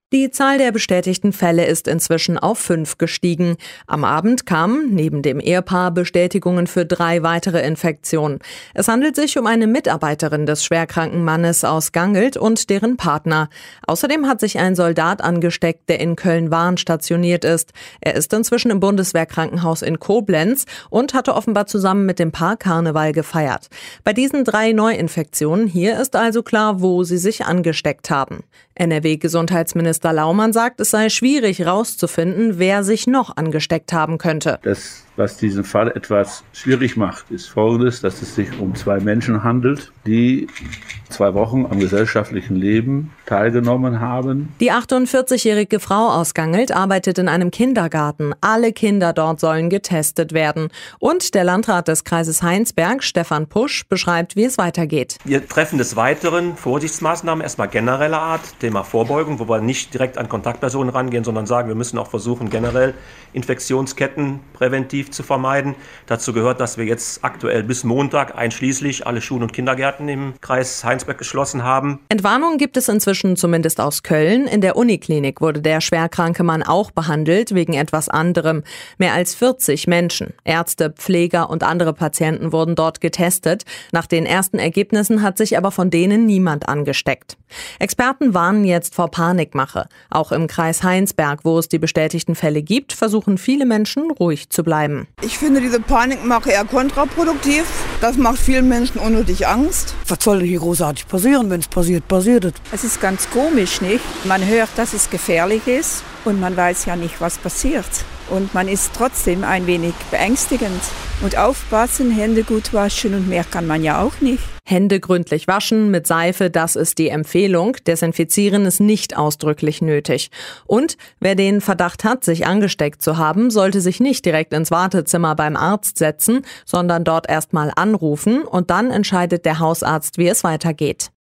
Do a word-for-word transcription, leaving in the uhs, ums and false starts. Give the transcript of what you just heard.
Die Zahl der bestätigten Fälle ist inzwischen auf fünf gestiegen. Am Abend kamen neben dem Ehepaar Bestätigungen für drei weitere Infektionen. Es handelt sich um eine Mitarbeiterin des schwerkranken Mannes aus Gangelt und deren Partner. Außerdem hat sich ein Soldat angesteckt, der in Köln-Wahn stationiert ist. Er ist inzwischen im Bundeswehrkrankenhaus in Koblenz und hatte offenbar zusammen mit dem Paar Karneval gefeiert. Bei diesen drei Neuinfektionen hier ist also klar, wo sie sich angesteckt haben. N R W-Gesundheitsminister Laumann sagt, es sei schwierig herauszufinden, wer sich noch angesteckt haben könnte. Das, was diesen Fall etwas schwierig macht, ist Folgendes, dass es sich um zwei Menschen handelt, die zwei Wochen am gesellschaftlichen Leben teilgenommen haben. Die achtundvierzigjährige Frau aus Gangelt arbeitet in einem Kindergarten. Alle Kinder dort sollen getestet werden. Und der Landrat des Kreises Heinsberg, Stefan Pusch, beschreibt, wie es weitergeht. Wir treffen des Weiteren Vorsichtsmaßnahmen, erstmal genereller Art, Thema Vorbeugung, wo wir nicht direkt an Kontaktpersonen rangehen, sondern sagen, wir müssen auch versuchen, generell Infektionsketten präventiv zu vermeiden. Dazu gehört, dass wir jetzt aktuell bis Montag einschließlich alle Schulen und Kindergärten im Kreis Heinsberg geschlossen haben. Entwarnungen gibt es inzwischen zumindest aus Köln. In der Uniklinik wurde der schwerkranke Mann auch behandelt, wegen etwas anderem. Mehr als vierzig Menschen, Ärzte, Pfleger und andere Patienten wurden dort getestet. Nach den ersten Ergebnissen hat sich aber von denen niemand angesteckt. Experten warnen jetzt vor Panikmache. Auch im Kreis Heinsberg, wo es die bestätigten Fälle gibt, versuchen viele Menschen ruhig zu bleiben. Ich finde diese Panikmache eher kontraproduktiv. Das macht vielen Menschen unnötig Angst. Was soll denn hier großartig passieren? Wenn es passiert, passiert es. Es ist ganz komisch, nicht? Man hört, dass es gefährlich ist und man weiß ja nicht, was passiert. Und man ist trotzdem ein wenig beängstigend. Und aufpassen, Hände gut waschen und mehr kann man ja auch nicht. Hände gründlich waschen mit Seife, das ist die Empfehlung. Desinfizieren ist nicht ausdrücklich nötig. Und wer den Verdacht hat, sich angesteckt zu haben, sollte sich nicht direkt ins Wartezimmer beim Arzt setzen, sondern dort erst mal anrufen und dann entscheidet der Hausarzt, wie es weitergeht.